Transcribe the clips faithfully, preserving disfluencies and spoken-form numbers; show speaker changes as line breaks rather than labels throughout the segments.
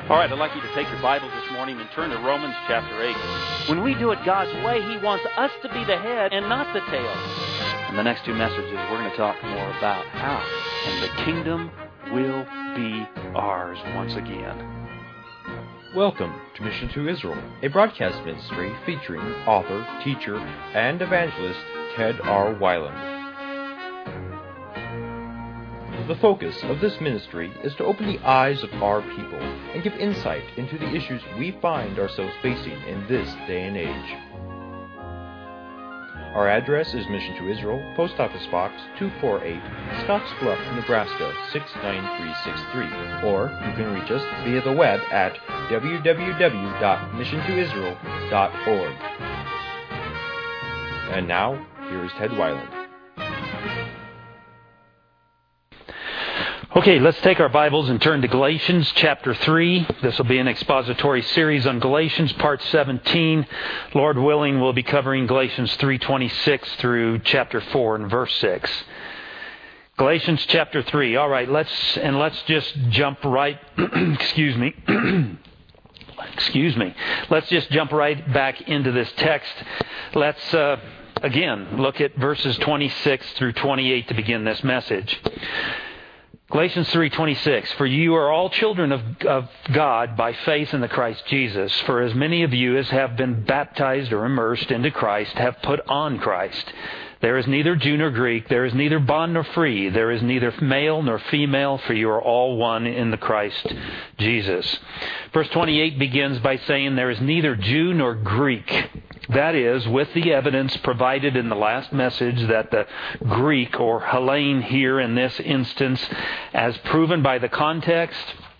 All right, I'd like you to take your Bibles this morning and turn to Romans chapter eight. When we do it God's way, He wants us to be the head and not the tail. In the next two messages, we're going to talk more about how, and the kingdom will be ours once again.
Welcome to Mission to Israel, a broadcast ministry featuring author, teacher, and evangelist Ted R. Weiland. The focus of this ministry is to open the eyes of our people and give insight into the issues we find ourselves facing in this day and age. Our address is Mission to Israel, Post Office Box two forty-eight, Scottsbluff, Nebraska six nine three six three, or you can reach us via the web at w w w dot mission to israel dot org. And now, here is Ted Weiland.
Okay, let's take our Bibles and turn to Galatians chapter three. This will be an expository series on Galatians, part seventeen. Lord willing, we'll be covering Galatians three twenty-six through chapter four and verse six. Galatians chapter three. All right, let's and let's just jump right. excuse me. excuse me. Let's just jump right back into this text. Let's uh, again look at verses twenty-six through twenty-eight to begin this message. Galatians three twenty-six, for you are all children of, of God by faith in the Christ Jesus. For as many of you as have been baptized or immersed into Christ have put on Christ. There is neither Jew nor Greek, there is neither bond nor free, there is neither male nor female, for you are all one in the Christ Jesus. Verse twenty-eight begins by saying there is neither Jew nor Greek. That is, with the evidence provided in the last message that the Greek or Hellene here in this instance, as proven by the context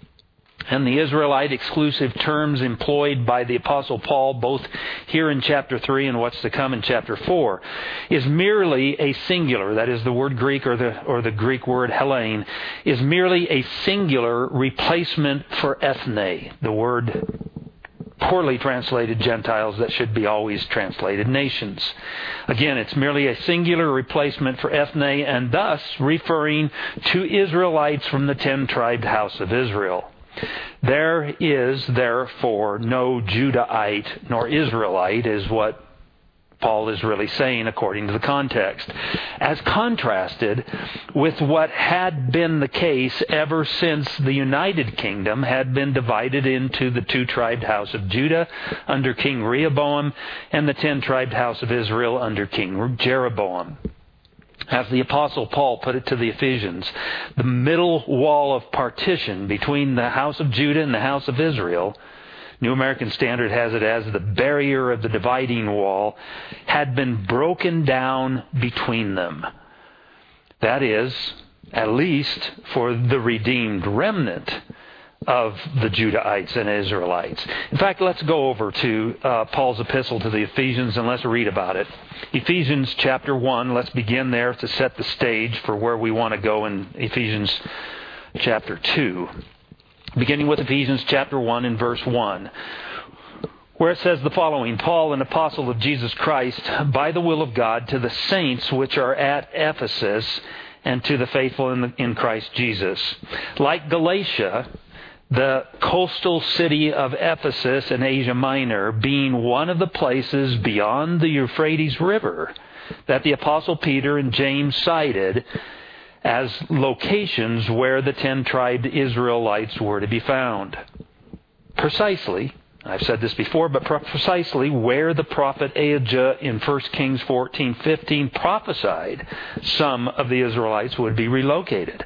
and the Israelite exclusive terms employed by the Apostle Paul, both here in chapter three and what's to come in chapter four, is merely a singular, that is the word Greek or the or the Greek word Hellene, is merely a singular replacement for ethne, the word poorly translated Gentiles that should be always translated nations. Again, it's merely a singular replacement for ethne and thus referring to Israelites from the ten-tribed house of Israel. There is therefore no Judahite nor Israelite is what Paul is really saying according to the context, as contrasted with what had been the case ever since the United Kingdom had been divided into the two-tribed house of Judah under King Rehoboam and the ten-tribed house of Israel under King Jeroboam. As the Apostle Paul put it to the Ephesians, the middle wall of partition between the house of Judah and the house of Israel, New American Standard has it as the barrier of the dividing wall, had been broken down between them. That is, at least for the redeemed remnant of the Judahites and Israelites. In fact, let's go over to uh, Paul's epistle to the Ephesians and let's read about it. Ephesians chapter one, let's begin there to set the stage for where we want to go in Ephesians chapter two. Beginning with Ephesians chapter one and verse one, where it says the following, Paul, an apostle of Jesus Christ, by the will of God, to the saints which are at Ephesus, and to the faithful in, the, in Christ Jesus. Like Galatia, the coastal city of Ephesus in Asia Minor being one of the places beyond the Euphrates River that the Apostle Peter and James cited as locations where the ten-tribed Israelites were to be found. Precisely, I've said this before, but precisely where the prophet Ahijah in First Kings fourteen fifteen prophesied some of the Israelites would be relocated.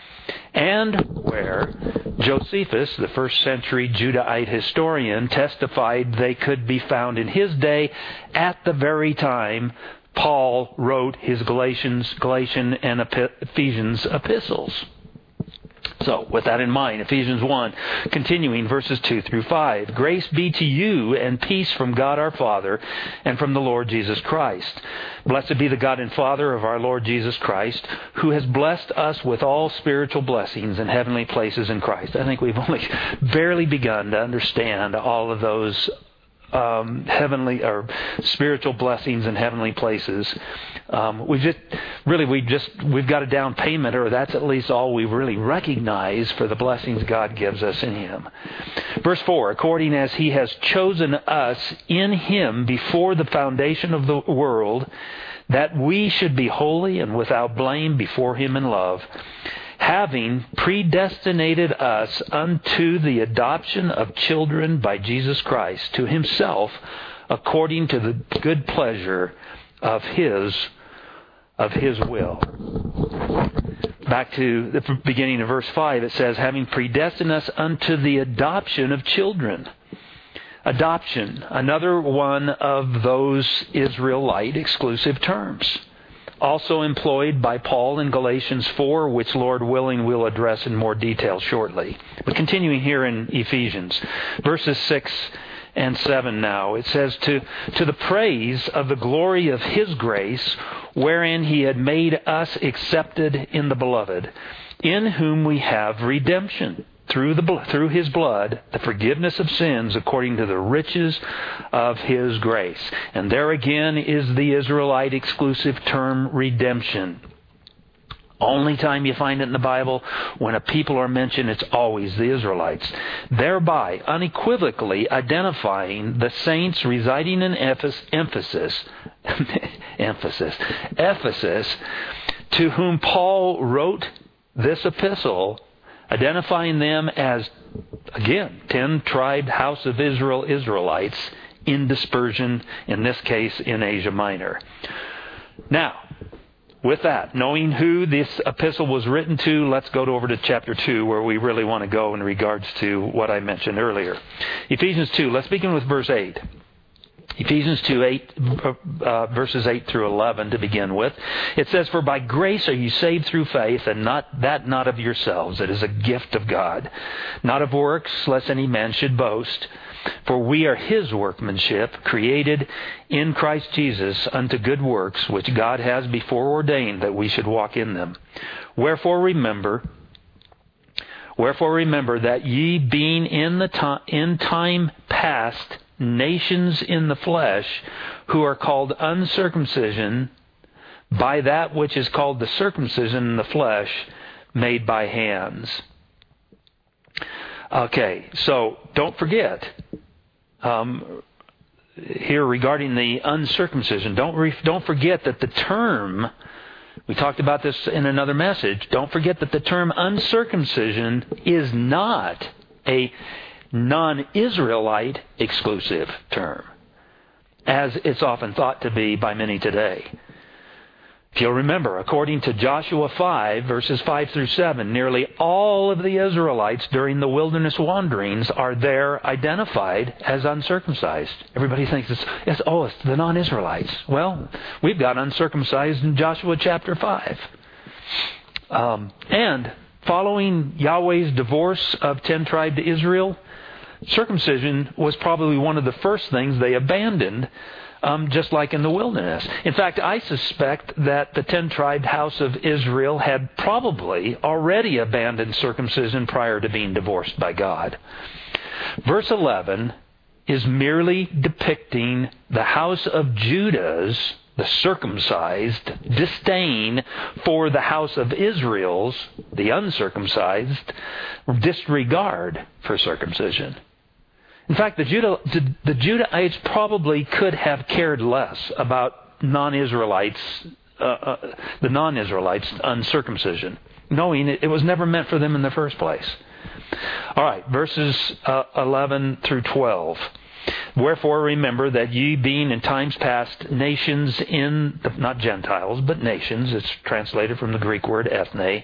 And where Josephus, the first century Judahite historian, testified they could be found in his day at the very time Paul wrote his Galatians, Galatian and Ephesians epistles. So, with that in mind, Ephesians one, continuing verses two through five. Grace be to you and peace from God our Father and from the Lord Jesus Christ. Blessed be the God and Father of our Lord Jesus Christ, who has blessed us with all spiritual blessings in heavenly places in Christ. I think we've only barely begun to understand all of those Um, heavenly or spiritual blessings in heavenly places. Um, we just really we just we've got a down payment, or that's at least all we really recognize for the blessings God gives us in Him. Verse four, according as He has chosen us in Him before the foundation of the world, that we should be holy and without blame before Him in love, having predestinated us unto the adoption of children by Jesus Christ to Himself, according to the good pleasure of His of His will. Back to the beginning of verse five, it says, having predestined us unto the adoption of children. Adoption, another one of those Israelite exclusive terms, also employed by Paul in Galatians four, which Lord willing we'll address in more detail shortly. But continuing here in Ephesians, verses six and seven now, it says, to, to the praise of the glory of His grace, wherein He had made us accepted in the Beloved, in whom we have redemption, through the through His blood, the forgiveness of sins according to the riches of His grace. And there again is the Israelite exclusive term redemption. Only time you find it in the Bible, when a people are mentioned, it's always the Israelites, thereby unequivocally identifying the saints residing in Ephesus, emphasis, emphasis, Ephesus, to whom Paul wrote this epistle, identifying them as, again, ten-tribed house of Israel Israelites in dispersion, in this case in Asia Minor. Now, with that, knowing who this epistle was written to, let's go over to chapter two, where we really want to go in regards to what I mentioned earlier. Ephesians two, let's begin with verse eight. Ephesians two, eight, uh, verses eight through eleven to begin with. It says, for by grace are you saved through faith, and not that not of yourselves. It is a gift of God, not of works, lest any man should boast. For we are His workmanship, created in Christ Jesus unto good works, which God has before ordained that we should walk in them. Wherefore remember, wherefore remember that ye being in the time, in time past nations in the flesh, who are called uncircumcision by that which is called the circumcision in the flesh, made by hands. Okay, so don't forget, um, here regarding the uncircumcision, don't re- don't forget that the term, we talked about this in another message, don't forget that the term uncircumcision is not a non-Israelite exclusive term, as it's often thought to be by many today. If you'll remember, according to Joshua five, verses five through seven, nearly all of the Israelites during the wilderness wanderings are there identified as uncircumcised. Everybody thinks it's, it's oh, it's the non-Israelites. Well, we've got uncircumcised in Joshua chapter five. Um, and following Yahweh's divorce of ten-tribed Israel, circumcision was probably one of the first things they abandoned, Um, just like in the wilderness. In fact, I suspect that the ten-tribed house of Israel had probably already abandoned circumcision prior to being divorced by God. Verse eleven is merely depicting the house of Judah's, the circumcised, disdain for the house of Israel's, the uncircumcised, disregard for circumcision. In fact, the, Judah, the Judahites probably could have cared less about non-Israelites, uh, uh, the non-Israelites' uncircumcision, knowing it, it was never meant for them in the first place. All right, verses uh, eleven through twelve. Wherefore remember that ye being in times past nations in, not Gentiles, but nations, it's translated from the Greek word ethne.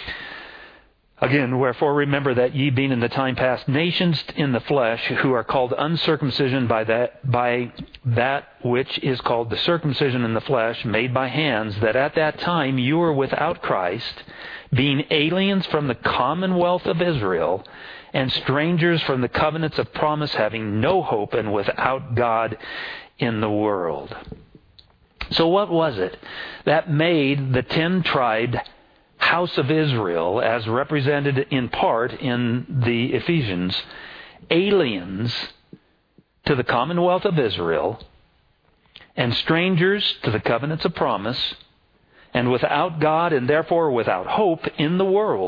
Again, wherefore remember that ye being in the time past nations in the flesh, who are called uncircumcision by that by that which is called the circumcision in the flesh, made by hands, that at that time you were without Christ, being aliens from the commonwealth of Israel, and strangers from the covenants of promise, having no hope and without God in the world. So what was it that made the ten-tribed house of Israel, as represented in part in the Ephesians, aliens to the commonwealth of Israel, and strangers to the covenants of promise, and without God and therefore without hope in the world?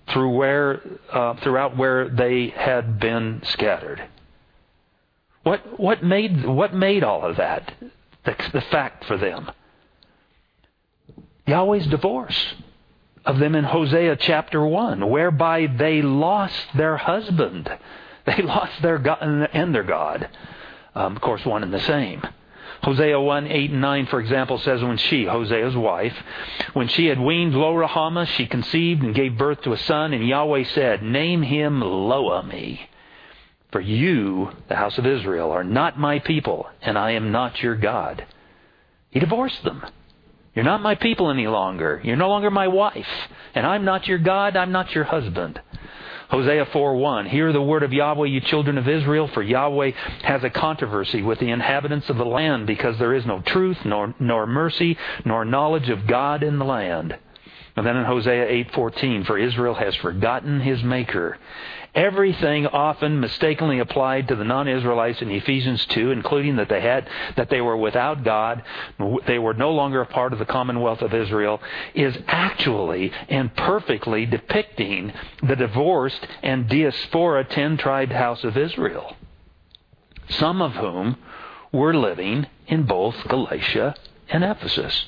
through where, uh, throughout where they had been scattered. What what made what made all of that the, the fact for them? Yahweh's divorce of them in Hosea chapter one, whereby they lost their husband. They lost their God and their God. Um, of course, one and the same. Hosea one, eight and nine, for example, says when she, Hosea's wife, when she had weaned Lo-Ruhamah, she conceived and gave birth to a son, and Yahweh said, name him Lo-Ammi. For you, the house of Israel, are not my people, and I am not your God. He divorced them. You're not my people any longer. You're no longer my wife. And I'm not your God. I'm not your husband. Hosea four one, hear the word of Yahweh, you children of Israel, for Yahweh has a controversy with the inhabitants of the land, because there is no truth, nor, nor mercy, nor knowledge of God in the land. And then in Hosea eight fourteen, for Israel has forgotten his Maker. Everything often mistakenly applied to the non-Israelites in Ephesians two, including that they had that they were without God, they were no longer a part of the commonwealth of Israel, is actually and perfectly depicting the divorced and diaspora ten-tribed house of Israel, some of whom were living in both Galatia and Ephesus.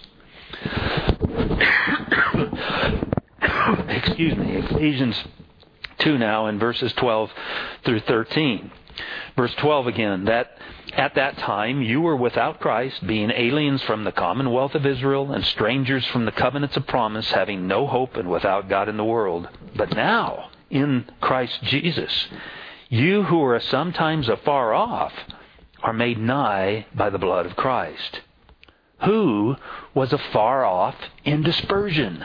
Excuse me, Ephesians two now in verses twelve through thirteen. Verse twelve again, that at that time you were without Christ, being aliens from the commonwealth of Israel and strangers from the covenants of promise, having no hope and without God in the world. But now, in Christ Jesus, you who were sometimes afar off are made nigh by the blood of Christ. Who was afar off in dispersion?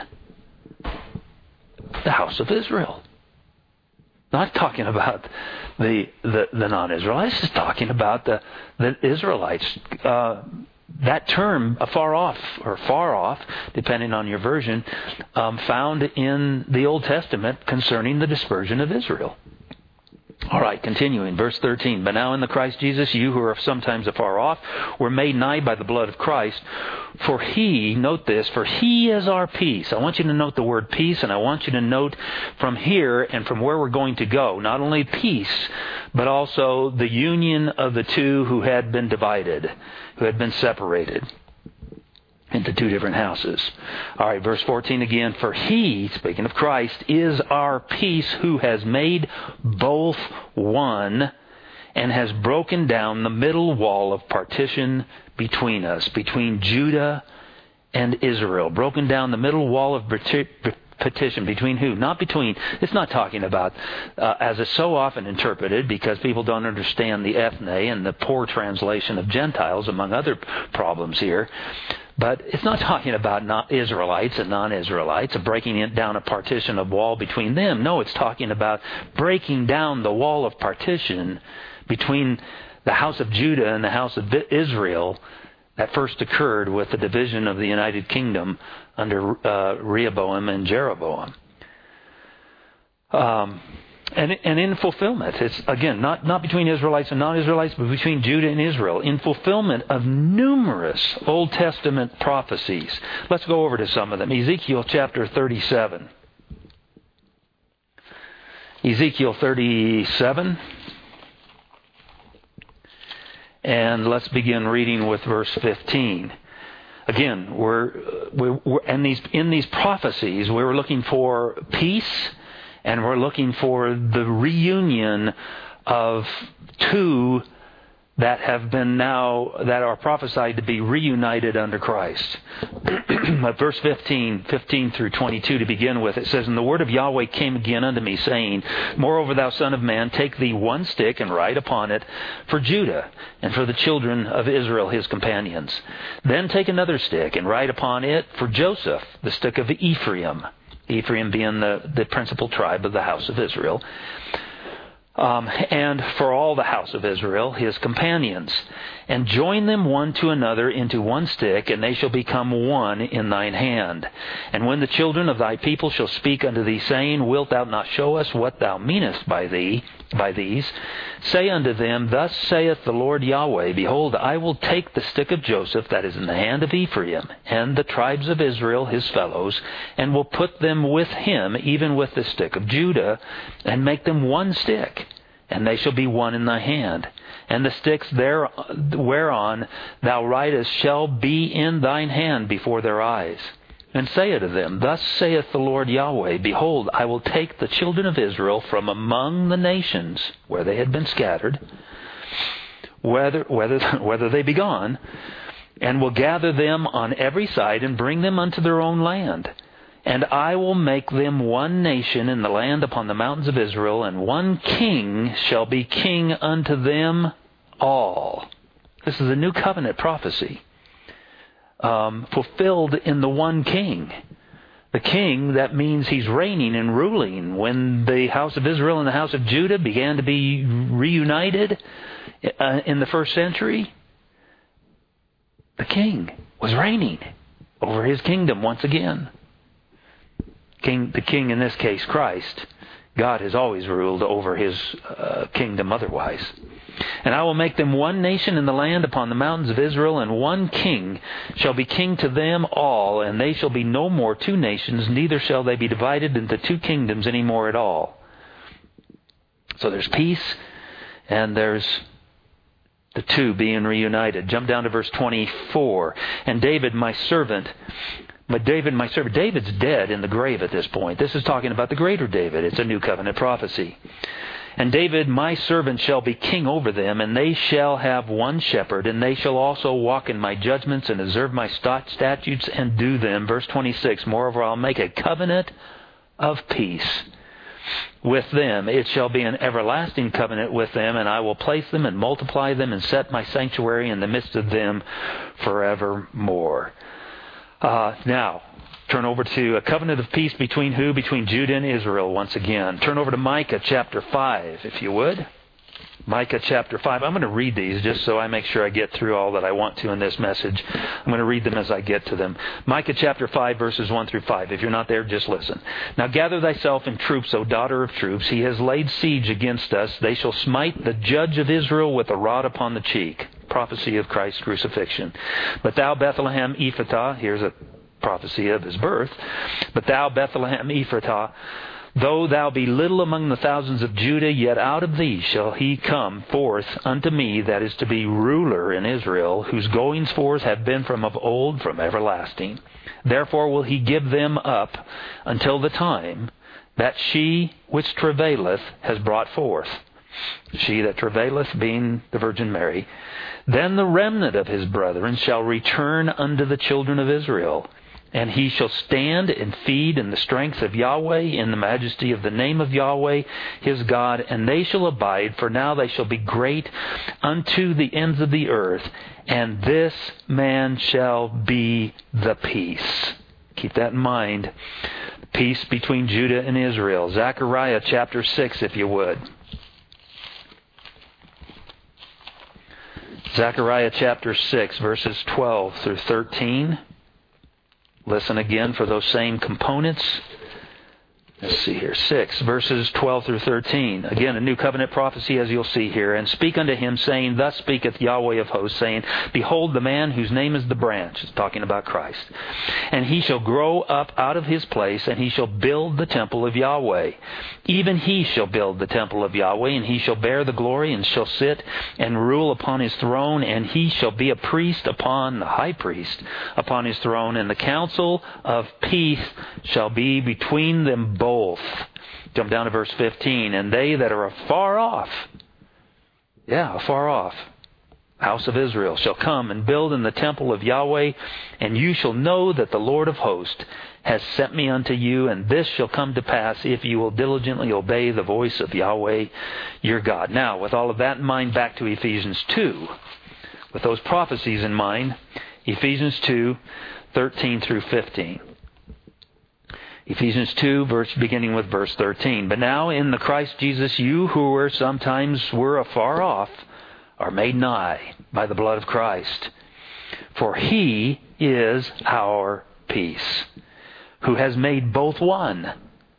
The house of Israel. Not talking about the the, the non-Israelites. It's talking about the, the Israelites. Uh, that term, afar off, or far off, depending on your version, um, found in the Old Testament concerning the dispersion of Israel. All right, continuing, verse thirteen. But now in the Christ Jesus, you who are sometimes afar off were made nigh by the blood of Christ. For He, note this, for He is our peace. I want you to note the word peace, and I want you to note from here and from where we're going to go, not only peace, but also the union of the two who had been divided, who had been separated into two different houses. All right, verse fourteen again. For He, speaking of Christ, is our peace, who has made both one and has broken down the middle wall of partition between us, between Judah and Israel. Broken down the middle wall of partition between who? Not between. It's not talking about, uh, as is so often interpreted, because people don't understand the ethne and the poor translation of Gentiles, among other problems here. But it's not talking about not Israelites and non-Israelites, of breaking down a partition of wall between them. No, it's talking about breaking down the wall of partition between the house of Judah and the house of Israel that first occurred with the division of the United Kingdom under uh, Rehoboam and Jeroboam. Um, and, and in fulfillment, it's again not, not between Israelites and non-Israelites, but between Judah and Israel, in fulfillment of numerous Old Testament prophecies. Let's go over to some of them. Ezekiel chapter thirty-seven. Ezekiel thirty-seven. And let's begin reading with verse fifteen. Again, we're, we're, we're in these in these prophecies, we were looking for peace, and we're looking for the reunion of two that have been now, that are prophesied to be reunited under Christ. Verse fifteen, fifteen through twenty-two to begin with, it says, And the word of Yahweh came again unto me, saying, Moreover, thou son of man, take thee one stick, and write upon it for Judah, and for the children of Israel his companions. Then take another stick, and write upon it for Joseph, the stick of Ephraim, Ephraim being the, the principal tribe of the house of Israel. Um, and for all the house of Israel, his companions, and join them one to another into one stick, and they shall become one in thine hand. And when the children of thy people shall speak unto thee, saying, Wilt thou not show us what thou meanest by thee? by these. Say unto them, Thus saith the Lord Yahweh, Behold, I will take the stick of Joseph that is in the hand of Ephraim, and the tribes of Israel his fellows, and will put them with him, even with the stick of Judah, and make them one stick, and they shall be one in thy hand. And the sticks there whereon thou writest shall be in thine hand before their eyes. And say unto them, Thus saith the Lord Yahweh, Behold, I will take the children of Israel from among the nations where they had been scattered, whether whether whether they be gone, and will gather them on every side, and bring them unto their own land. And I will make them one nation in the land upon the mountains of Israel, and one king shall be king unto them all. This is a new covenant prophecy, um, fulfilled in the one king. The king, that means he's reigning and ruling. When the house of Israel and the house of Judah began to be reunited uh, in the first century, the king was reigning over his kingdom once again. King, the king in this case, Christ. God has always ruled over his uh, kingdom otherwise. And I will make them one nation in the land upon the mountains of Israel, and one king shall be king to them all, and they shall be no more two nations, neither shall they be divided into two kingdoms any more at all. So there's peace, and there's the two being reunited. Jump down to verse twenty-four. And David, my servant... But David, my servant, David's dead in the grave at this point. This is talking about the greater David. It's a new covenant prophecy. And David, my servant, shall be king over them, and they shall have one shepherd, and they shall also walk in my judgments and observe my statutes and do them. Verse twenty-six, Moreover, I'll make a covenant of peace with them. It shall be an everlasting covenant with them, and I will place them and multiply them and set my sanctuary in the midst of them forevermore. Uh, now, turn over to a covenant of peace between who? Between Judah and Israel once again. Turn over to Micah chapter five, if you would. Micah chapter five. I'm going to read these just so I make sure I get through all that I want to in this message. I'm going to read them as I get to them. Micah chapter five, verses one through five. If you're not there, just listen. Now gather thyself in troops, O daughter of troops. He has laid siege against us. They shall smite the judge of Israel with a rod upon the cheek. Prophecy of Christ's crucifixion. But thou, Bethlehem Ephratah, here's a prophecy of his birth. But thou, Bethlehem Ephratah, though thou be little among the thousands of Judah, yet out of thee shall he come forth unto me that is to be ruler in Israel, whose goings forth have been from of old, from everlasting. Therefore will he give them up until the time that she which travaileth has brought forth. She that travaileth being the Virgin Mary. Then the remnant of his brethren shall return unto the children of Israel. And he shall stand and feed in the strength of Yahweh, in the majesty of the name of Yahweh his God. And they shall abide, for now they shall be great unto the ends of the earth. And this man shall be the peace. Keep that in mind. Peace between Judah and Israel. Zechariah chapter six, if you would. Zechariah chapter six, verses twelve through thirteen. Listen again for those same components. Let's see here. six, verses twelve through thirteen. Again, a new covenant prophecy, as you'll see here. And speak unto him, saying, Thus speaketh Yahweh of hosts, saying, Behold the man whose name is the branch. It's talking about Christ. And he shall grow up out of his place, and he shall build the temple of Yahweh. Even he shall build the temple of Yahweh, and he shall bear the glory, and shall sit and rule upon his throne, and he shall be a priest upon the high priest upon his throne, and the counsel of peace shall be between them both. Both. Jump down to verse fifteen. And they that are afar off, yeah, afar off, house of Israel, shall come and build in the temple of Yahweh, and you shall know that the Lord of hosts has sent me unto you, and this shall come to pass if you will diligently obey the voice of Yahweh your God. Now, with all of that in mind, back to Ephesians two. With those prophecies in mind, Ephesians two, thirteen through fifteen. Ephesians two, verse, beginning with verse thirteen. But now in the Christ Jesus, you who were sometimes were afar off are made nigh by the blood of Christ. For he is our peace, who has made both one,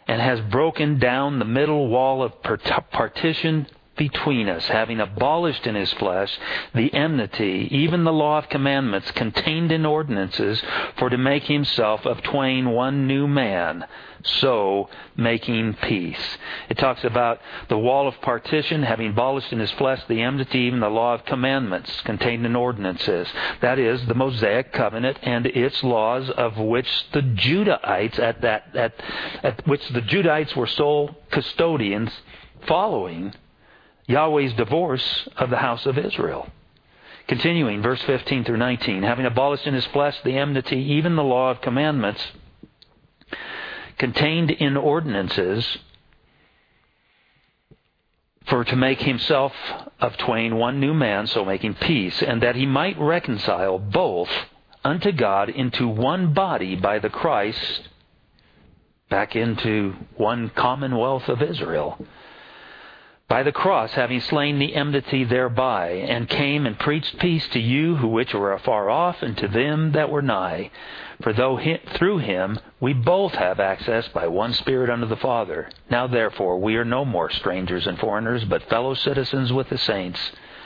and has broken down the middle wall of partition between us, having abolished in his flesh the enmity, even the law of commandments contained in ordinances, for to make himself of twain one new man, so making peace. It talks about the wall of partition, having abolished in his flesh the enmity, even the law of commandments contained in ordinances. That is, the Mosaic covenant and its laws, of which the Judahites at that at, at which the Judahites were sole custodians, following Yahweh's divorce of the house of Israel. Continuing, verse fifteen through nineteen, having abolished in his flesh the enmity, even the law of commandments contained in ordinances, for to make himself of twain one new man, so making peace, and that he might reconcile both unto God into one body by the Christ, back into one commonwealth of Israel, by the cross, having slain the enmity thereby, and came and preached peace to you who which were afar off, and to them that were nigh. For though he, through him we both have access by one Spirit unto the Father. Now therefore we are no more strangers and foreigners, but fellow citizens with the saints,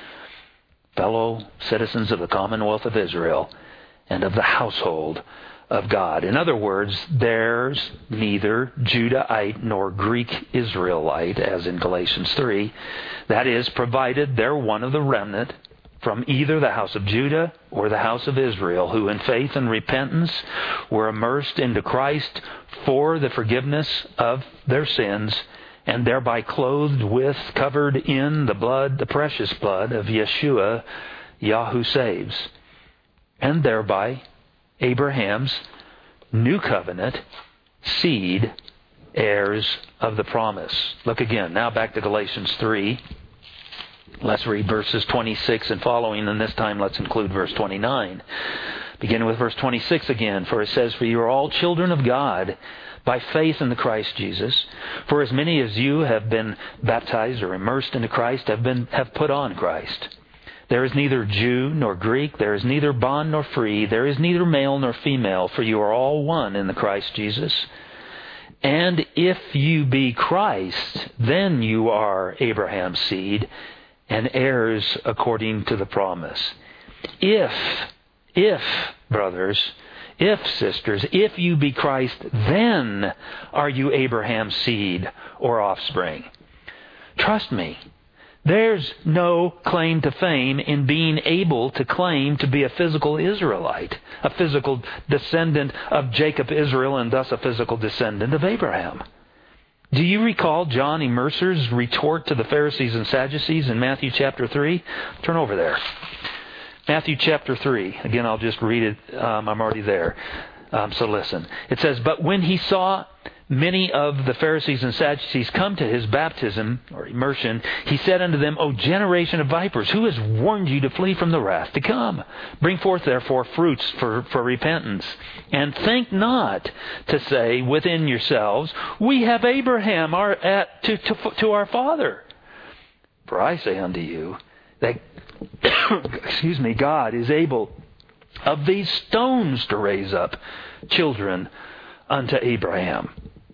fellow citizens of the commonwealth of Israel, and of the household of God. In other words, there's neither Judahite nor Greek Israelite, as in Galatians three. That is, provided they're one of the remnant from either the house of Judah or the house of Israel, who in faith and repentance were immersed into Christ for the forgiveness of their sins, and thereby clothed with, covered in the blood, the precious blood of Yeshua, Yahweh saves, and thereby Abraham's new covenant seed, heirs of the promise. Look again, now back to Galatians three. Let's read verses twenty-six and following, and this time let's include verse twenty-nine. Beginning with verse twenty-six again, for it says, for you are all children of God by faith in the Christ Jesus. For as many as you have been baptized or immersed into Christ have been have put on Christ. There is neither Jew nor Greek, there is neither bond nor free, there is neither male nor female, for you are all one in the Christ Jesus. And if you be Christ, then you are Abraham's seed and heirs according to the promise. If, if, brothers, if, sisters, if you be Christ, then are you Abraham's seed or offspring. Trust me. There's no claim to fame in being able to claim to be a physical Israelite, a physical descendant of Jacob, Israel, and thus a physical descendant of Abraham. Do you recall John Immerser's retort to the Pharisees and Sadducees in Matthew chapter three? Turn over there. Matthew chapter three. Again, I'll just read it. Um, I'm already there. Um, so listen. It says, but when he saw many of the Pharisees and Sadducees come to his baptism or immersion, he said unto them, O generation of vipers, who has warned you to flee from the wrath to come? Bring forth therefore fruits for, for repentance. And think not to say within yourselves, we have Abraham our, at, to, to, to our father. For I say unto you that excuse me, God is able of these stones to raise up children unto Abraham.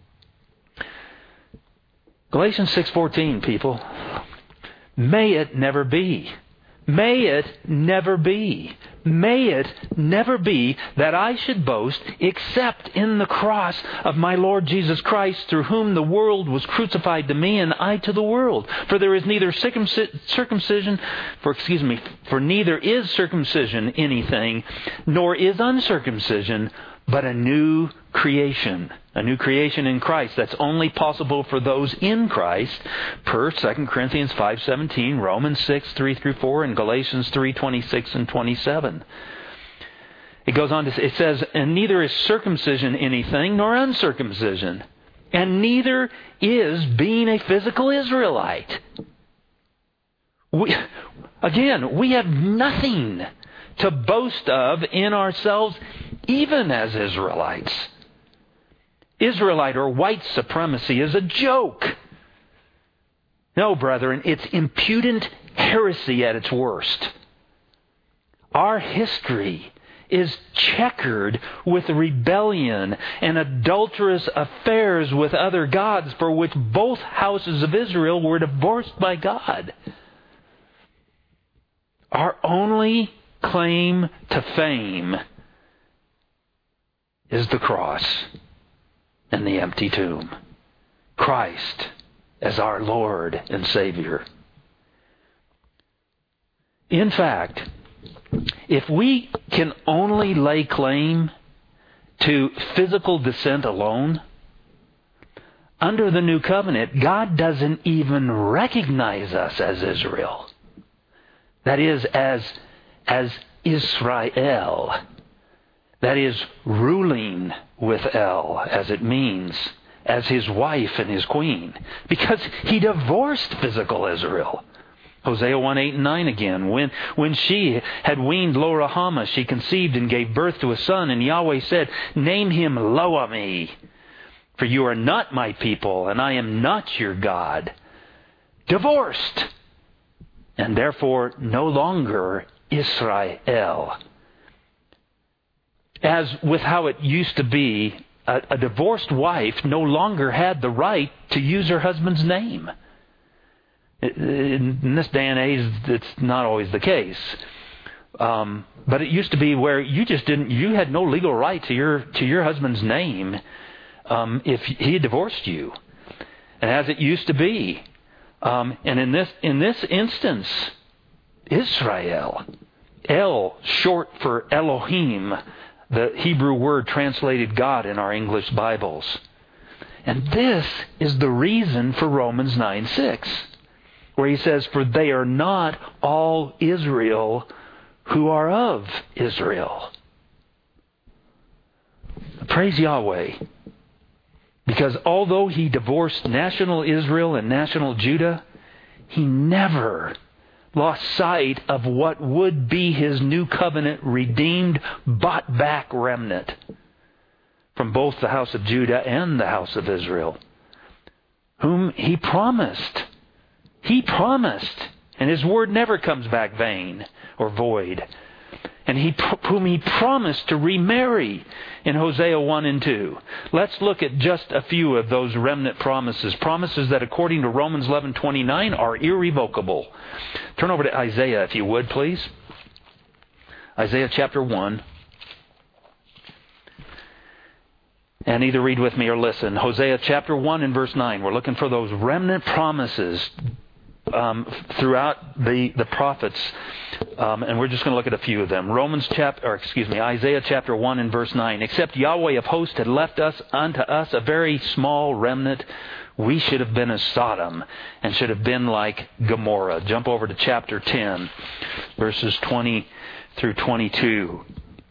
Galatians six fourteen, people. May it never be. May it never be. May it never be that I should boast except in the cross of my Lord Jesus Christ, through whom the world was crucified to me and I to the world. For there is neither circumcision, for excuse me, for neither is circumcision anything, nor is uncircumcision, but a new creation. A new creation in Christ that's only possible for those in Christ, per Second Corinthians five seventeen, Romans six three through four, and Galatians three twenty-six and twenty-seven. It goes on to say, it says, and neither is circumcision anything, nor uncircumcision, and neither is being a physical Israelite. We, again, we have nothing to boast of in ourselves, even as Israelites. Israelite or white supremacy is a joke. No, brethren, it's impudent heresy at its worst. Our history is checkered with rebellion and adulterous affairs with other gods, for which both houses of Israel were divorced by God. Our only claim to fame is the cross and the empty tomb. Christ as our Lord and Savior. In fact, if we can only lay claim to physical descent alone, under the new covenant, God doesn't even recognize us as Israel. That is, as, as Israel. That is, ruling with El, as it means, as his wife and his queen. Because he divorced physical Israel. Hosea one, eight and nine again. When, when she had weaned Lo-Ruhamah, she conceived and gave birth to a son, and Yahweh said, "Name him Lo-Ammi, for you are not my people, and I am not your God." Divorced, and therefore no longer Israel. As with how it used to be, a, a divorced wife no longer had the right to use her husband's name. In this day and age, it's not always the case. Um, but it used to be where you just didn't, you had no legal right to your to your husband's name um, if he had divorced you. And as it used to be, um, and in this in this instance, Israel, El, short for Elohim, the Hebrew word translated God in our English Bibles. And this is the reason for Romans nine six. Where he says, "For they are not all Israel who are of Israel." Praise Yahweh. Because although he divorced national Israel and national Judah, he never lost sight of what would be his new covenant redeemed, bought back remnant from both the house of Judah and the house of Israel, whom he promised. He promised, and his word never comes back vain or void. And he, whom he promised to remarry in Hosea one and two. Let's look at just a few of those remnant promises. Promises that according to Romans eleven twenty-nine are irrevocable. Turn over to Isaiah if you would, please. Isaiah chapter one. And either read with me or listen. Hosea chapter one and verse nine. We're looking for those remnant promises Um, throughout the, the prophets, um, and we're just going to look at a few of them. Romans chapter, or excuse me, Isaiah chapter one and verse nine. "Except Yahweh of hosts had left us unto us a very small remnant, we should have been as Sodom, and should have been like Gomorrah." Jump over to chapter ten, verses twenty through twenty-two.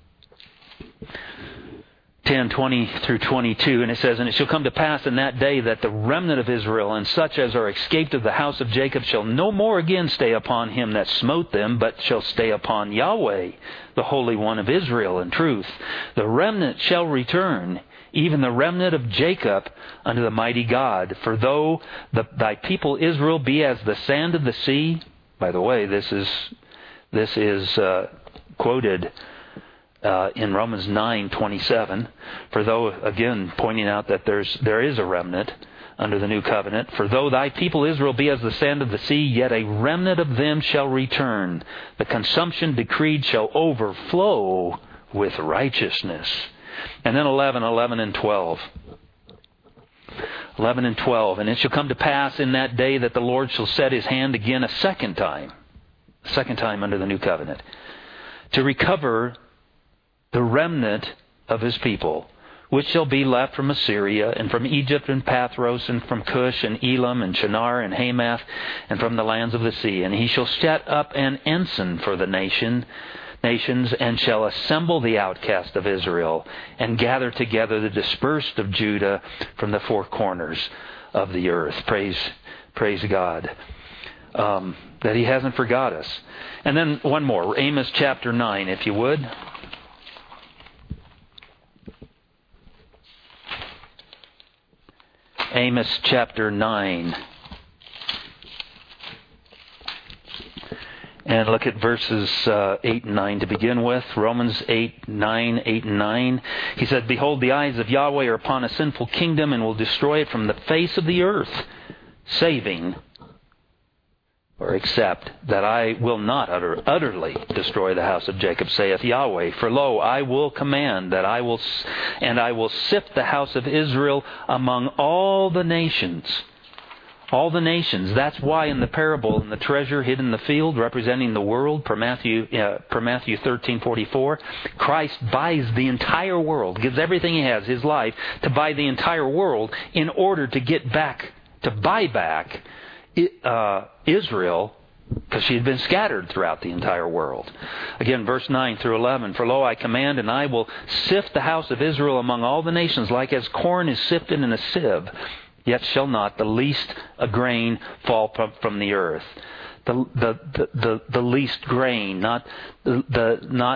ten, twenty through twenty-two, and it says, "And it shall come to pass in that day that the remnant of Israel and such as are escaped of the house of Jacob shall no more again stay upon him that smote them, but shall stay upon Yahweh, the Holy One of Israel, in truth. The remnant shall return, even the remnant of Jacob, unto the mighty God. For though the, thy people Israel be as the sand of the sea," by the way, this is this is uh, quoted Uh, in Romans nine twenty-seven, for though, again, pointing out that there's there is a remnant under the new covenant. "For though thy people Israel be as the sand of the sea, yet a remnant of them shall return. The consumption decreed shall overflow with righteousness." And then eleven, eleven and twelve. eleven and twelve. "And it shall come to pass in that day that the Lord shall set his hand again a second time, a second time under the new covenant, to recover the remnant of his people, which shall be left from Assyria, and from Egypt, and Pathros, and from Cush, and Elam, and Shinar, and Hamath, and from the lands of the sea. And he shall set up an ensign for the nation, nations, and shall assemble the outcast of Israel, and gather together the dispersed of Judah from the four corners of the earth." Praise, praise God, um, that he hasn't forgot us. And then one more, Amos chapter nine, if you would. Amos chapter nine. And look at verses uh, eight and nine to begin with. Romans eight, nine, eight and nine. He said, Behold, the eyes of Yahweh are upon a sinful kingdom, and will destroy it from the face of the earth, saving, or except, that I will not utter, utterly destroy the house of Jacob, saith Yahweh. For lo, I will command that I will, and I will sift the house of Israel among all the nations. All the nations. That's why in the parable, in the treasure hid in the field, representing the world, per Matthew, uh, per Matthew thirteen forty-four, Christ buys the entire world, gives everything He has, His life, to buy the entire world in order to get back, to buy back uh, Israel, because she had been scattered throughout the entire world. Again, verse nine through eleven. For lo, I command, and I will sift the house of Israel among all the nations, like as corn is sifted in a sieve. Yet shall not the least a grain fall from the earth. The the the, the, the least grain, not the, the not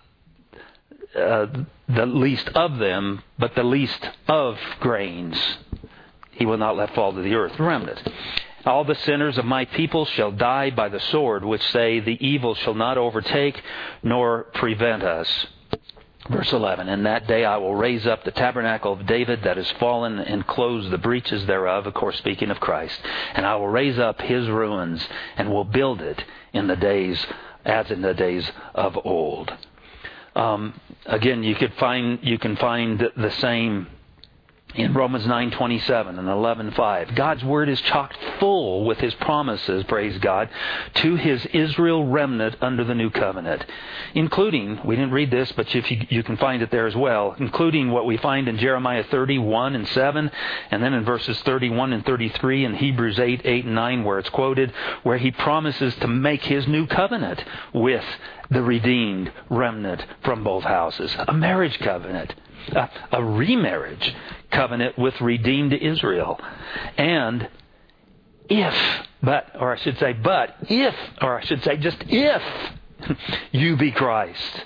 uh, the least of them, but the least of grains. He will not let fall to the earth. Remnant. All the sinners of my people shall die by the sword, which say, the evil shall not overtake nor prevent us. Verse eleven, In that day I will raise up the tabernacle of David that is fallen, and close the breaches thereof, of course speaking of Christ. And I will raise up His ruins, and will build it in the days, as in the days of old. Um, again, you could find you can find the same in Romans nine twenty-seven and eleven five. God's Word is chock full with His promises, praise God, to His Israel remnant under the new covenant. Including, we didn't read this, but if you, you can find it there as well, including what we find in Jeremiah thirty-one and seven, and then in verses thirty-one and thirty-three, and Hebrews eight, eight and nine, where it's quoted, where He promises to make His new covenant with the redeemed remnant from both houses. A marriage covenant. A, a remarriage covenant with redeemed Israel. And if, but, or I should say, but, if, or I should say just if, you be Christ,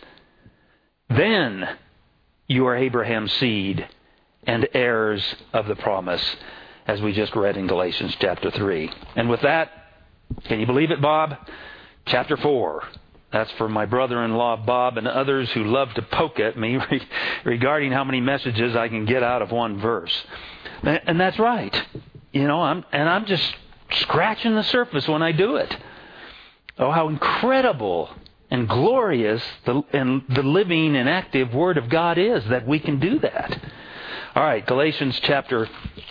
then you are Abraham's seed and heirs of the promise, as we just read in Galatians chapter three. And with that, can you believe it, Bob? Chapter four. That's for my brother-in-law, Bob, and others who love to poke at me regarding how many messages I can get out of one verse. And that's right. You know, I'm and I'm just scratching the surface when I do it. Oh, how incredible and glorious the, and the living and active Word of God is that we can do that. All right, Galatians chapter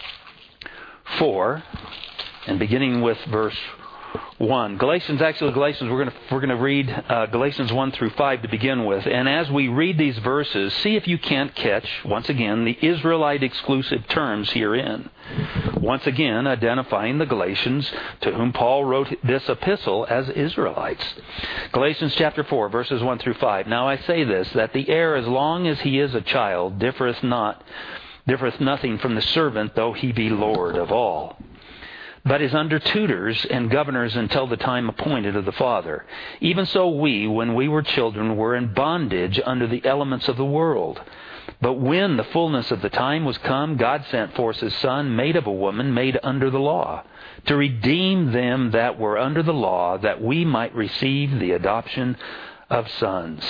four, and beginning with verse one. Galatians, actually Galatians, we're going to we're going to read uh, Galatians one through five to begin with. And as we read these verses, see if you can't catch, once again, the Israelite exclusive terms herein. Once again, identifying the Galatians to whom Paul wrote this epistle as Israelites. Galatians chapter four, verses one through five. Now I say this, that the heir, as long as he is a child, differeth not, differeth nothing from the servant, though he be Lord of all, but is under tutors and governors until the time appointed of the Father. Even so we, when we were children, were in bondage under the elements of the world. But when the fullness of the time was come, God sent forth His Son, made of a woman, made under the law, to redeem them that were under the law, that we might receive the adoption of sons.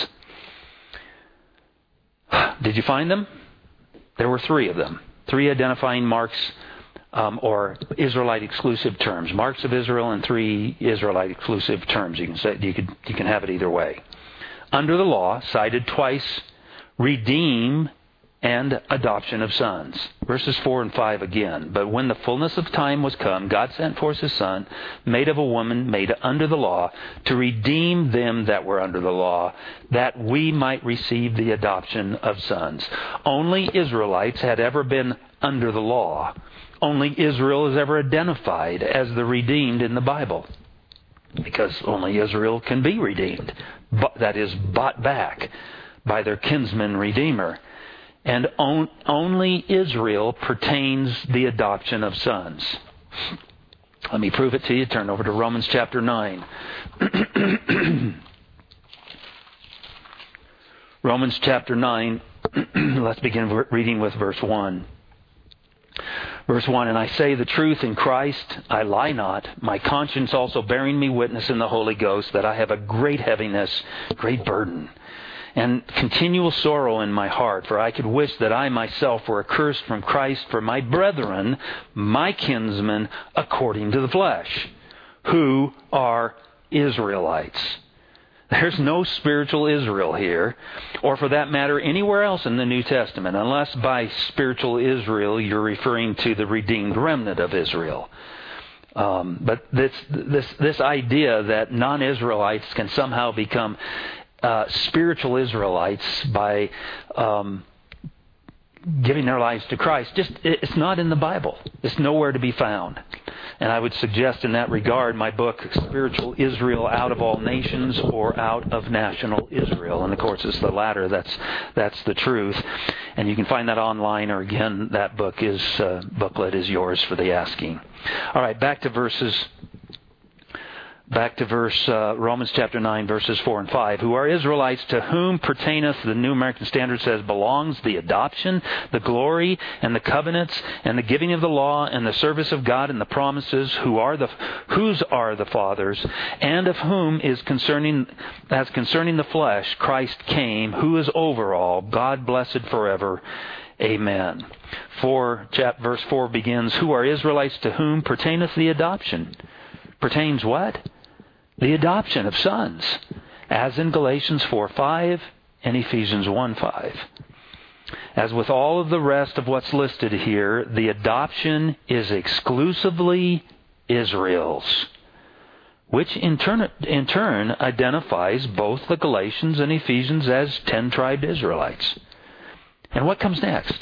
Did you find them? There were three of them. Three identifying marks Um, or Israelite exclusive terms, marks of Israel, and three Israelite exclusive terms. You can say you could you can have it either way. Under the law, cited twice, redeem and adoption of sons. Verses four and five again. But when the fullness of time was come, God sent forth His Son, made of a woman, made under the law, to redeem them that were under the law, that we might receive the adoption of sons. Only Israelites had ever been under the law. Only Israel is ever identified as the redeemed in the Bible, because only Israel can be redeemed, but that is bought back by their kinsman redeemer. And on, only Israel pertains the adoption of sons. Let me prove it to you. Turn over to Romans chapter nine. Romans chapter nine. Let's begin reading with verse one. Verse one, and I say the truth in Christ, I lie not, my conscience also bearing me witness in the Holy Ghost, that I have a great heaviness, great burden, and continual sorrow in my heart, for I could wish that I myself were accursed from Christ for my brethren, my kinsmen, according to the flesh, who are Israelites. There's no spiritual Israel here, or for that matter, anywhere else in the New Testament, unless by spiritual Israel you're referring to the redeemed remnant of Israel. Um, but this, this, this idea that non-Israelites can somehow become uh, spiritual Israelites by um, giving their lives to Christ, just it's not in the Bible. It's nowhere to be found. And I would suggest in that regard my book, Spiritual Israel Out of All Nations or Out of National Israel. And of course it's the latter. That's that's the truth. And you can find that online, or again, that book is uh, booklet is yours for the asking. All right, back to verses Back to verse uh, Romans chapter nine, verses four and five. Who are Israelites, to whom pertaineth, the New American Standard says, belongs the adoption, the glory, and the covenants, and the giving of the law, and the service of God, and the promises, who are the whose are the fathers, and of whom is concerning, as concerning the flesh, Christ came, who is over all, God blessed forever. Amen. For chap, verse four begins, who are Israelites, to whom pertaineth the adoption? Pertains what? The adoption of sons, as in Galatians four five and Ephesians one five. As with all of the rest of what's listed here, the adoption is exclusively Israel's, which in turn, in turn identifies both the Galatians and Ephesians as ten-tribed Israelites. And what comes next?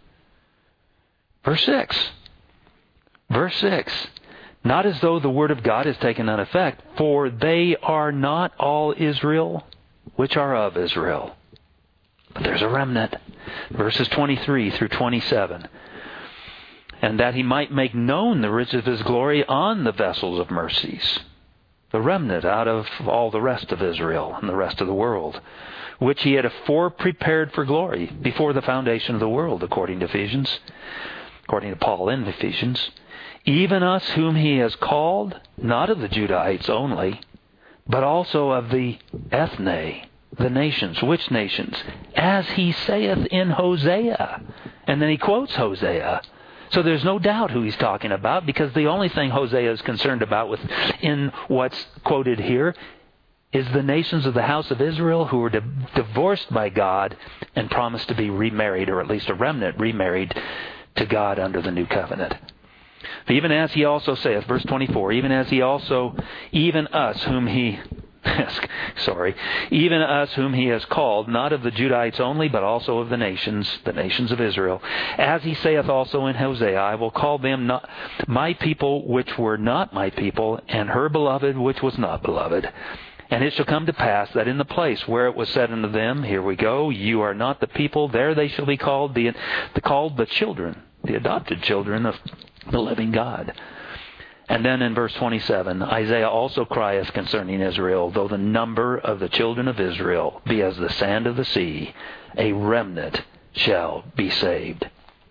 Verse six. Verse six. Not as though the word of God has taken none effect, for they are not all Israel which are of Israel. But there's a remnant. Verses twenty-three through twenty-seven. And that he might make known the riches of his glory on the vessels of mercies. The remnant out of all the rest of Israel and the rest of the world, which he had afore prepared for glory before the foundation of the world, according to Ephesians, according to Paul in Ephesians. Even us whom he has called, not of the Judahites only, but also of the ethne, the nations. Which nations? As he saith in Hosea. And then he quotes Hosea. So there's no doubt who he's talking about, because the only thing Hosea is concerned about with in what's quoted here is the nations of the house of Israel who were di- divorced by God and promised to be remarried, or at least a remnant remarried to God under the new covenant. Even as he also saith, verse twenty-four, even as he also, even us whom he, sorry, even us whom he has called, not of the Judahites only, but also of the nations, the nations of Israel. As he saith also in Hosea, I will call them not my people which were not my people, and her beloved which was not beloved. And it shall come to pass that in the place where it was said unto them, here we go, you are not the people, there they shall be called the, the called the children, the adopted children of the living God. And then in verse twenty-seven, Isaiah also crieth concerning Israel, though the number of the children of Israel be as the sand of the sea, a remnant shall be saved.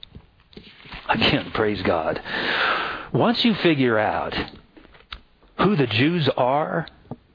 Again, praise God. Once you figure out who the Jews are,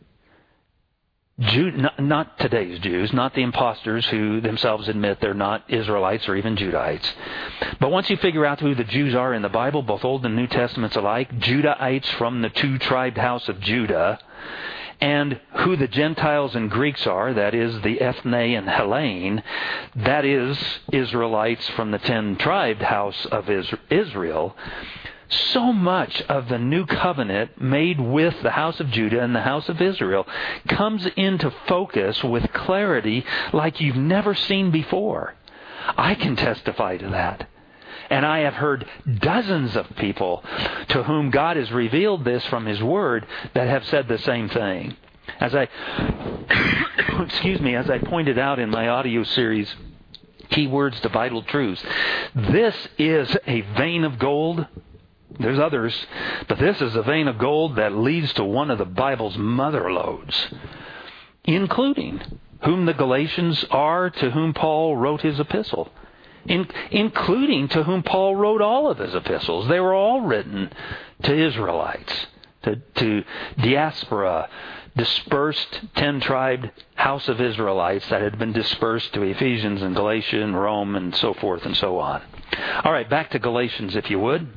Jew, not, not today's Jews, not the imposters who themselves admit they're not Israelites or even Judahites. But once you figure out who the Jews are in the Bible, both Old and New Testaments alike, Judahites from the two-tribed house of Judah, and who the Gentiles and Greeks are, that is, the ethne and Hellene, that is, Israelites from the ten-tribed house of Israel, so much of the new covenant made with the house of Judah and the house of Israel comes into focus with clarity like you've never seen before. I can testify to that. And I have heard dozens of people to whom God has revealed this from His Word that have said the same thing. As I, excuse me, as I pointed out in my audio series, Keywords to Vital Truths, this is a vein of gold. There's others, but this is a vein of gold that leads to one of the Bible's mother lodes, including whom the Galatians are, to whom Paul wrote his epistle. in, including to whom Paul wrote all of his epistles. They were all written to Israelites, to, to diaspora, dispersed, ten-tribed house of Israelites that had been dispersed to Ephesians and Galatia and Rome and so forth and so on. All right, back to Galatians, if you would.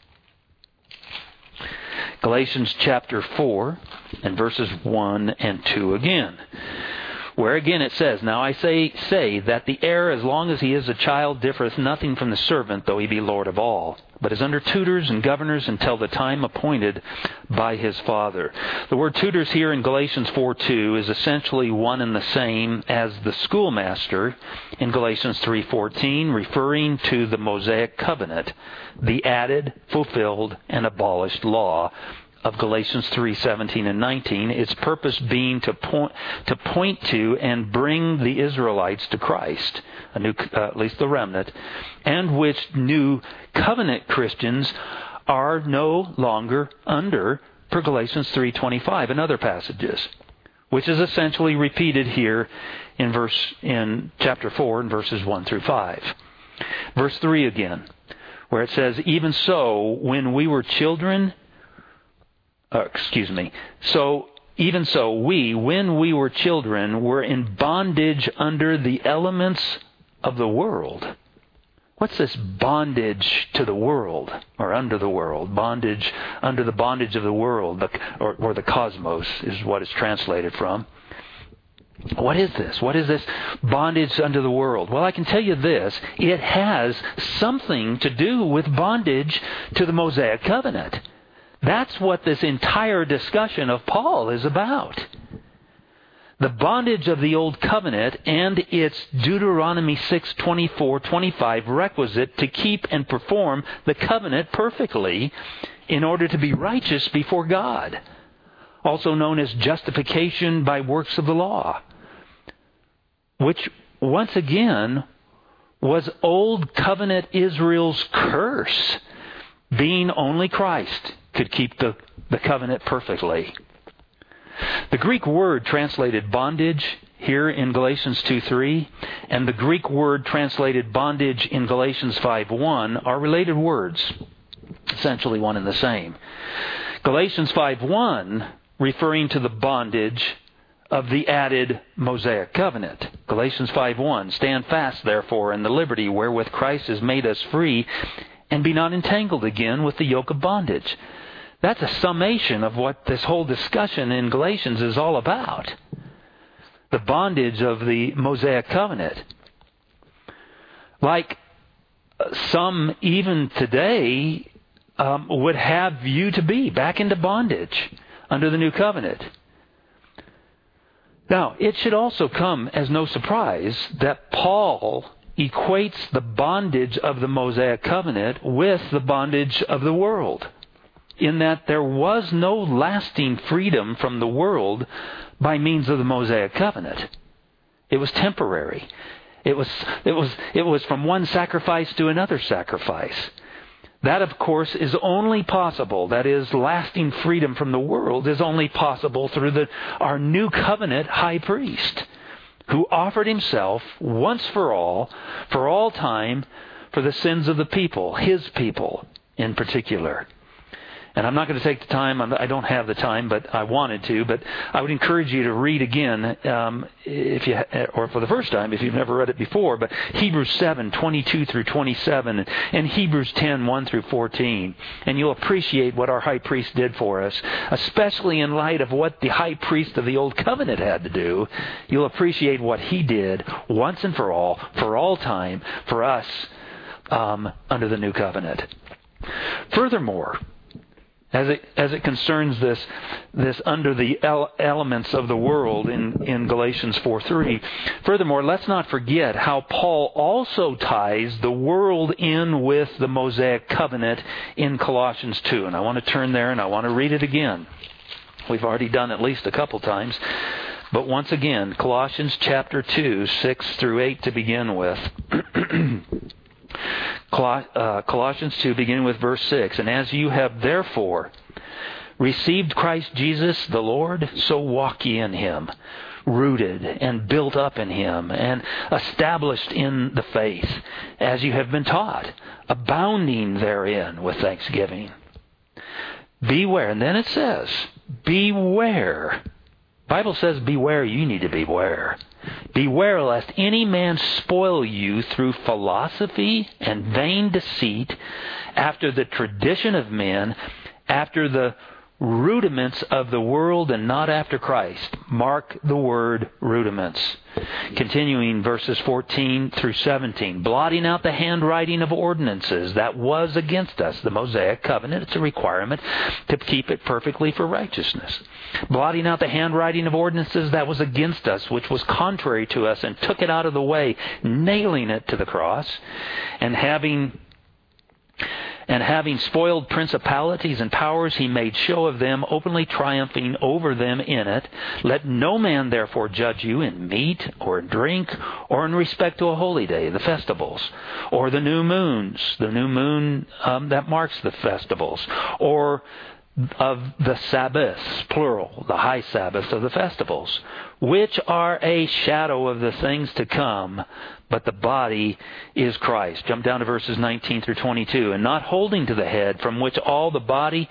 Galatians chapter four and verses one and two again, where again it says, Now I say say that the heir, as long as he is a child, differeth nothing from the servant, though he be Lord of all, but is under tutors and governors until the time appointed by his father. The word tutors here in Galatians four two is essentially one and the same as the schoolmaster in Galatians three fourteen, referring to the Mosaic covenant, the added, fulfilled, and abolished law of Galatians three seventeen and nineteen, its purpose being to point to point to and bring the Israelites to Christ, a new, uh, at least the remnant, and which new covenant Christians are no longer under, per Galatians three twenty-five and other passages, which is essentially repeated here in verse in chapter four and verses one through five. Verse three again, where it says, Even so, when we were children, Uh, excuse me. So, even so, we, when we were children, were in bondage under the elements of the world. What's this bondage to the world, or under the world? Bondage, under the bondage of the world, the, or, or the cosmos is what it's translated from. What is this? What is this bondage under the world? Well, I can tell you this. It has something to do with bondage to the Mosaic covenant. That's what this entire discussion of Paul is about. The bondage of the Old Covenant and its Deuteronomy six twenty-four twenty-five requisite to keep and perform the covenant perfectly in order to be righteous before God, also known as justification by works of the law, which once again was Old Covenant Israel's curse, being only Christ could keep the, the covenant perfectly. The Greek word translated bondage here in Galatians two three and the Greek word translated bondage in Galatians five one are related words, essentially one and the same. Galatians five one referring to the bondage of the added Mosaic covenant. Galatians five one, Stand fast, therefore, in the liberty wherewith Christ has made us free, and be not entangled again with the yoke of bondage. That's a summation of what this whole discussion in Galatians is all about. The bondage of the Mosaic covenant. Like some even today um, would have you to be back into bondage under the new covenant. Now, it should also come as no surprise that Paul equates the bondage of the Mosaic covenant with the bondage of the world, in that there was no lasting freedom from the world by means of the Mosaic covenant. It was temporary. It was, it was, it was from one sacrifice to another sacrifice. That, of course, is only possible, that is, lasting freedom from the world is only possible through the, our new covenant high priest, who offered himself once for all, for all time, for the sins of the people, his people in particular. And I'm not going to take the time, I don't have the time, but I wanted to, but I would encourage you to read again, um, if you, or for the first time, if you've never read it before, but Hebrews seven, twenty-two through twenty-seven, and Hebrews ten, one through fourteen. And you'll appreciate what our high priest did for us, especially in light of what the high priest of the Old Covenant had to do. You'll appreciate what he did once and for all, for all time, for us, um, under the New Covenant. Furthermore, As it, as it concerns this, this under the elements of the world in, in Galatians four three. Furthermore, let's not forget how Paul also ties the world in with the Mosaic covenant in Colossians two. And I want to turn there and I want to read it again. We've already done at least a couple times. But once again, Colossians chapter two, six through eight to begin with. Colossians two, beginning with verse six. And as you have therefore received Christ Jesus the Lord, so walk ye in him, rooted and built up in Him and established in the faith as you have been taught, abounding therein with thanksgiving. Beware. And then it says, beware. Bible says beware. You need to beware. Beware lest any man spoil you through philosophy and vain deceit, after the tradition of men, after the rudiments of the world, and not after Christ. Mark the word rudiments. Continuing verses fourteen through seventeen. Blotting out the handwriting of ordinances that was against us. The Mosaic covenant, it's a requirement to keep it perfectly for righteousness. Blotting out the handwriting of ordinances that was against us, which was contrary to us, and took it out of the way, nailing it to the cross, and having... And having spoiled principalities and powers, He made show of them, openly triumphing over them in it. Let no man therefore judge you in meat or in drink or in respect to a holy day, the festivals, or the new moons, the new moon um, that marks the festivals, or of the Sabbaths, plural, the high Sabbaths of the festivals, which are a shadow of the things to come, but the body is Christ. Jump down to verses nineteen through twenty-two. And not holding to the head, from which all the body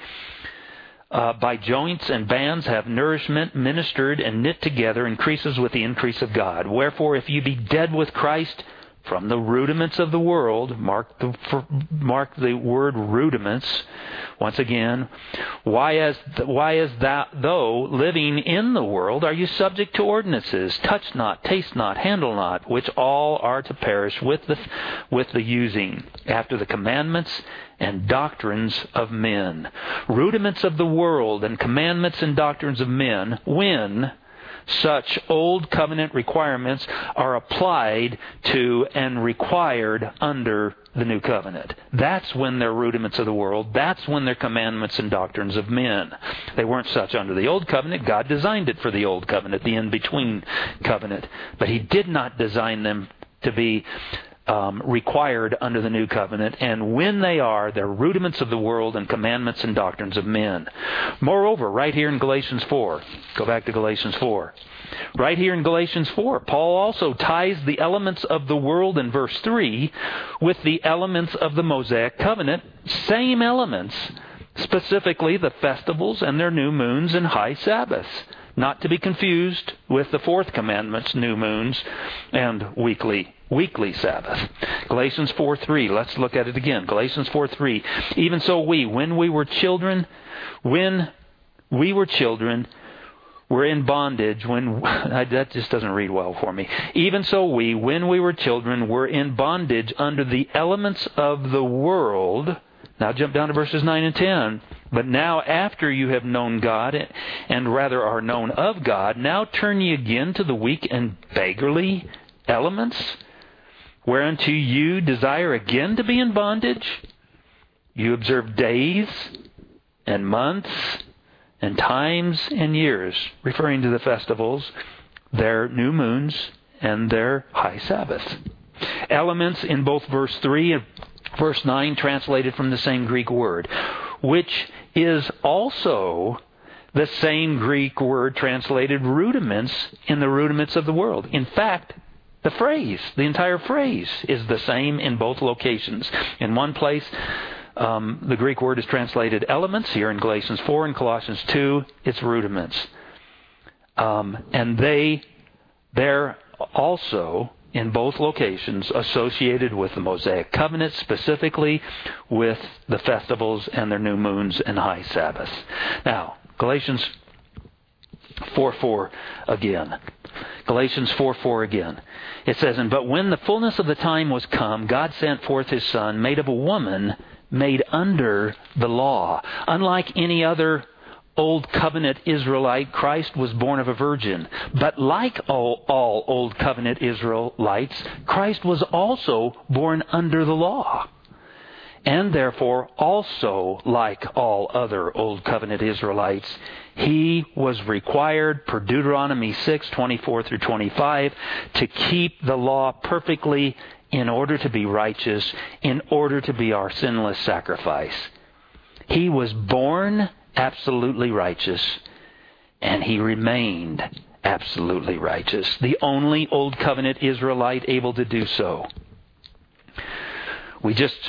uh, by joints and bands have nourishment, ministered and knit together, increases with the increase of God. Wherefore, if you be dead with Christ from the rudiments of the world, mark the for, mark the word rudiments once again. Why as why as that though living in the world are you subject to ordinances? Touch not, taste not, handle not, which all are to perish with the with the using, after the commandments and doctrines of men. Rudiments of the world and commandments and doctrines of men, when such old covenant requirements are applied to and required under the new covenant. That's when they're rudiments of the world. That's when they're commandments and doctrines of men. They weren't such under the old covenant. God designed it for the old covenant, the in-between covenant. But He did not design them to be Um, required under the new covenant, and when they are, they're rudiments of the world and commandments and doctrines of men. Moreover, right here in Galatians four, go back to Galatians four. Right here in Galatians four, Paul also ties the elements of the world in verse three with the elements of the Mosaic covenant, same elements, specifically the festivals and their new moons and high Sabbaths. Not to be confused with the fourth commandment's new moons and weekly weekly Sabbath. Galatians four three. Let's look at it again. Galatians four three. Even so we, when we were children, when we were children, were in bondage. When that just doesn't read well for me. Even so we, when we were children, were in bondage under the elements of the world. Now jump down to verses nine and ten. But now after you have known God, and rather are known of God, now turn ye again to the weak and beggarly elements, whereunto you desire again to be in bondage. You observe days and months and times and years, referring to the festivals, their new moons, and their high Sabbaths. Elements in both verse three and verse nine translated from the same Greek word, which is also the same Greek word translated rudiments in the rudiments of the world. In fact, the phrase, the entire phrase, is the same in both locations. In one place, um, the Greek word is translated elements. Here in Galatians four and Colossians two, it's rudiments. Um, and they, they're also, in both locations, associated with the Mosaic covenant, specifically with the festivals and their new moons and high Sabbaths. Now, Galatians four four again. Galatians four four again. It says, And but when the fullness of the time was come, God sent forth His Son, made of a woman, made under the law. Unlike any other Old Covenant Israelite, Christ was born of a virgin. But like all, all Old Covenant Israelites, Christ was also born under the law. And therefore, also like all other Old Covenant Israelites, He was required, per Deuteronomy six twenty-four through twenty-five, to keep the law perfectly in order to be righteous, in order to be our sinless sacrifice. He was born absolutely righteous, and He remained absolutely righteous. The only Old Covenant Israelite able to do so. We just,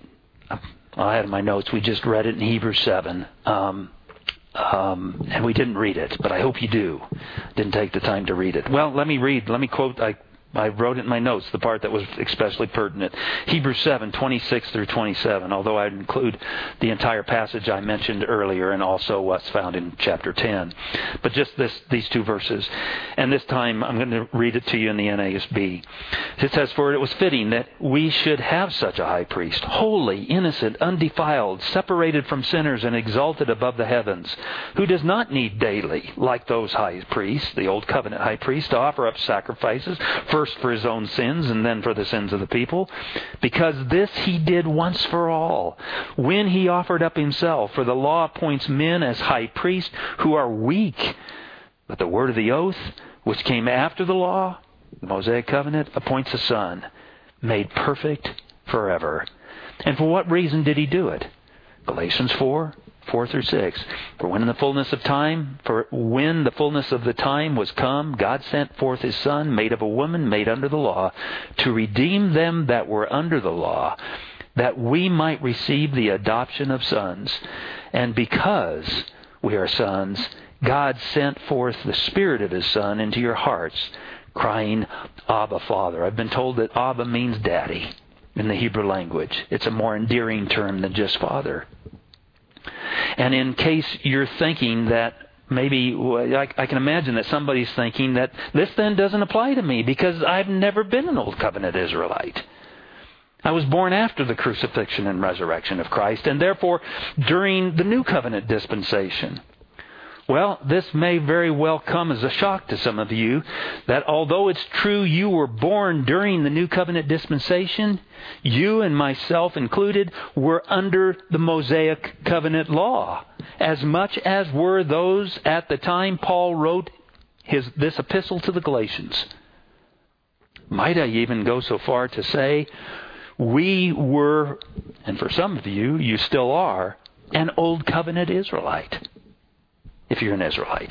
I had in my notes, we just read it in Hebrews seven. Um, um, and we didn't read it, but I hope you do. Didn't take the time to read it. Well, let me read, let me quote, I I wrote it in my notes, the part that was especially pertinent. Hebrews seven, twenty-six through twenty-seven, although I'd include the entire passage I mentioned earlier and also what's found in chapter ten. But just this, these two verses. And this time I'm going to read it to you in the N A S B. It says, "For it was fitting that we should have such a high priest, holy, innocent, undefiled, separated from sinners and exalted above the heavens, who does not need daily, like those high priests, the Old Covenant high priests, to offer up sacrifices, first for his own sins and then for the sins of the people, because this he did once for all, when he offered up himself. For the law appoints men as high priests who are weak, but the word of the oath, which came after the law, the Mosaic covenant, appoints a son, made perfect forever." And for what reason did he do it? Galatians four, four through six. "For when in the fullness of time, for when the fullness of the time was come, God sent forth his Son, made of a woman, made under the law, to redeem them that were under the law, that we might receive the adoption of sons. And because we are sons, God sent forth the Spirit of his Son into your hearts, crying, Abba, Father." I've been told that Abba means daddy in the Hebrew language. It's a more endearing term than just father. And in case you're thinking that maybe, I, I can imagine that somebody's thinking that this then doesn't apply to me because I've never been an Old Covenant Israelite. I was born after the crucifixion and resurrection of Christ, and therefore during the New Covenant dispensation. Well, this may very well come as a shock to some of you, that although it's true you were born during the New Covenant dispensation, you and myself included were under the Mosaic covenant law, as much as were those at the time Paul wrote his this epistle to the Galatians. Might I even go so far to say, we were, and for some of you, you still are, an Old Covenant Israelite. If you're an Israelite.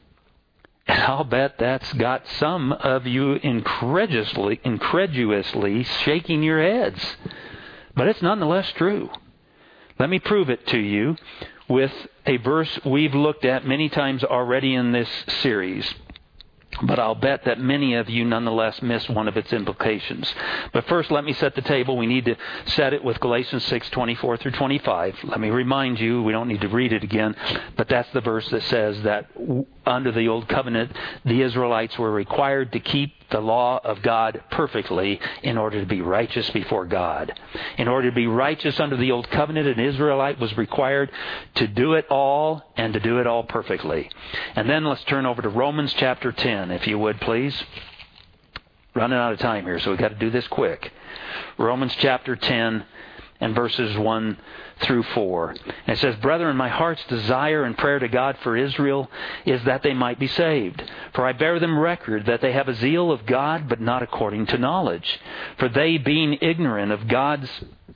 And I'll bet that's got some of you incredulously, incredulously shaking your heads. But it's nonetheless true. Let me prove it to you with a verse we've looked at many times already in this series. But I'll bet that many of you nonetheless miss one of its implications. But first, let me set the table. We need to set it with Galatians six, twenty-four through twenty-five. Let me remind you, we don't need to read it again, but that's the verse that says that under the Old Covenant, the Israelites were required to keep the law of God perfectly in order to be righteous before God. In order to be righteous under the Old Covenant, an Israelite was required to do it all and to do it all perfectly. And then let's turn over to Romans chapter ten, if you would, please. Running out of time here, so we've got to do this quick. Romans chapter ten and verses one through four. And it says, "Brethren, my heart's desire and prayer to God for Israel is that they might be saved. For I bear them record that they have a zeal of God, but not according to knowledge. For they, being ignorant of God's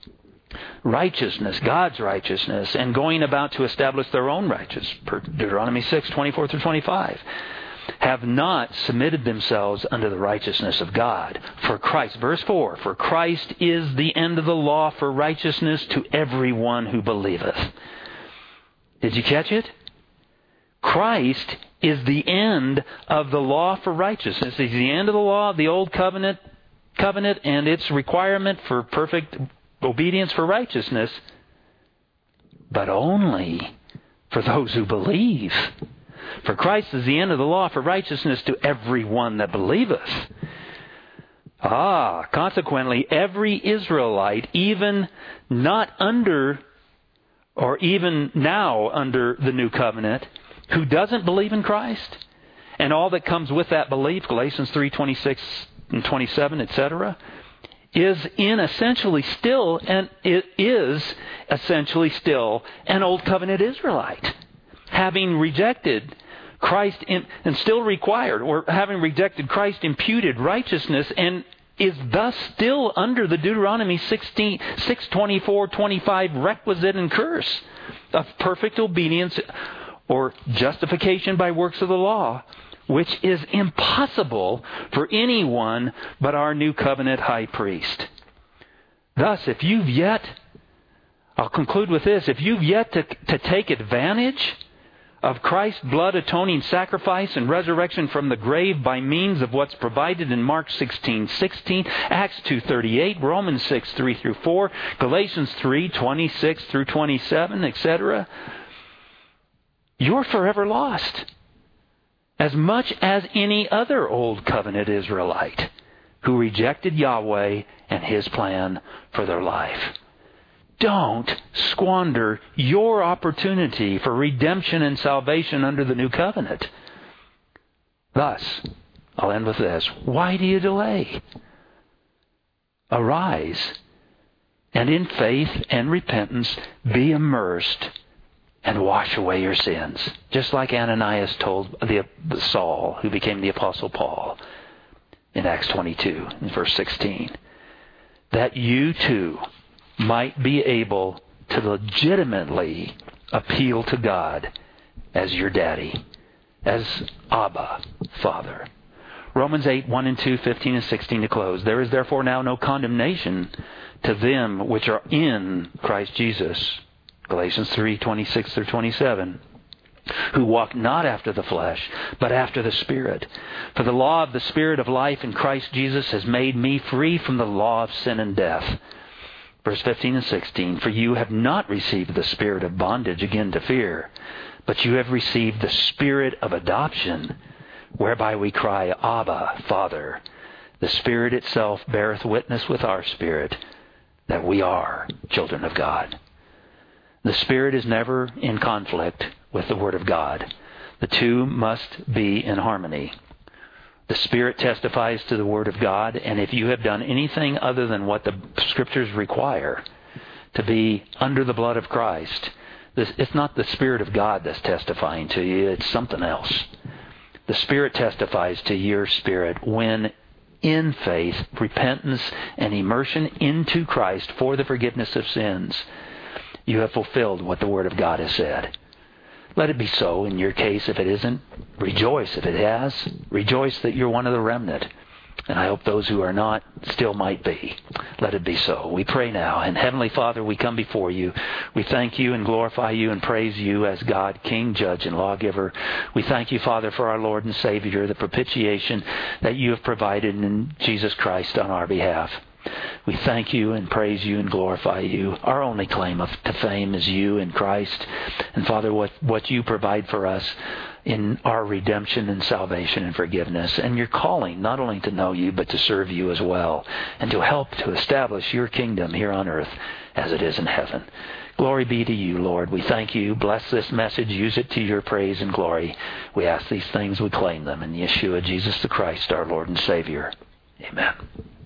righteousness, God's righteousness, and going about to establish their own righteousness," Deuteronomy six, twenty-four through twenty-five, "have not submitted themselves unto the righteousness of God. For Christ," verse four, "for Christ is the end of the law for righteousness to everyone who believeth." Did you catch it? Christ is the end of the law for righteousness. He's the end of the law of the Old Covenant, covenant and its requirement for perfect obedience for righteousness, but only for those who believe. For Christ is the end of the law for righteousness to everyone that believeth. Ah, consequently, every Israelite, even not under, or even now under the New Covenant, who doesn't believe in Christ, and all that comes with that belief, Galatians three, twenty-six and twenty-seven, et cetera, is in essentially still, and it is essentially still an Old Covenant Israelite, having rejected Christ in, and still required, or having rejected Christ imputed righteousness, and is thus still under the Deuteronomy sixteen, six, twenty-four, twenty-five requisite and curse of perfect obedience or justification by works of the law, which is impossible for anyone but our new covenant high priest. Thus, if you've yet, I'll conclude with this, if you've yet to, to take advantage of Christ's blood atoning sacrifice and resurrection from the grave by means of what's provided in Mark sixteen sixteen, Acts two thirty-eight, Romans six three through four, Galatians three twenty-six through twenty-seven, et cetera, you're forever lost. As much as any other Old Covenant Israelite who rejected Yahweh and His plan for their life. Don't squander your opportunity for redemption and salvation under the new covenant. Thus, I'll end with this. Why do you delay? Arise, and in faith and repentance be immersed and wash away your sins. Just like Ananias told the, the Saul, who became the Apostle Paul in Acts twenty-two, in verse sixteen. That you too might be able to legitimately appeal to God as your daddy, as Abba, Father. Romans eight, one and two, fifteen and sixteen to close. There is therefore now no condemnation to them which are in Christ Jesus. Galatians three, twenty-six through twenty-seven. Who walk not after the flesh, but after the Spirit. For the law of the Spirit of life in Christ Jesus has made me free from the law of sin and death. Verse fifteen and sixteen, for you have not received the spirit of bondage again to fear, but you have received the Spirit of adoption, whereby we cry, Abba, Father. The Spirit itself beareth witness with our spirit that we are children of God. The Spirit is never in conflict with the Word of God. The two must be in harmony. The Spirit testifies to the Word of God, and if you have done anything other than what the Scriptures require to be under the blood of Christ, this, it's not the Spirit of God that's testifying to you, it's something else. The Spirit testifies to your spirit when, in faith, repentance, and immersion into Christ for the forgiveness of sins, you have fulfilled what the Word of God has said. Let it be so in your case. If it isn't, rejoice if it has. Rejoice that you're one of the remnant. And I hope those who are not still might be. Let it be so. We pray now. And Heavenly Father, we come before you. We thank you and glorify you and praise you as God, King, Judge, and Lawgiver. We thank you, Father, for our Lord and Savior, the propitiation that you have provided in Jesus Christ on our behalf. We thank you and praise you and glorify you. Our only claim of, to fame is you in Christ. And Father, what, what you provide for us in our redemption and salvation and forgiveness. And your calling not only to know you, but to serve you as well. And to help to establish your kingdom here on earth as it is in heaven. Glory be to you, Lord. We thank you. Bless this message. Use it to your praise and glory. We ask these things. We claim them in Yeshua, Jesus the Christ, our Lord and Savior. Amen.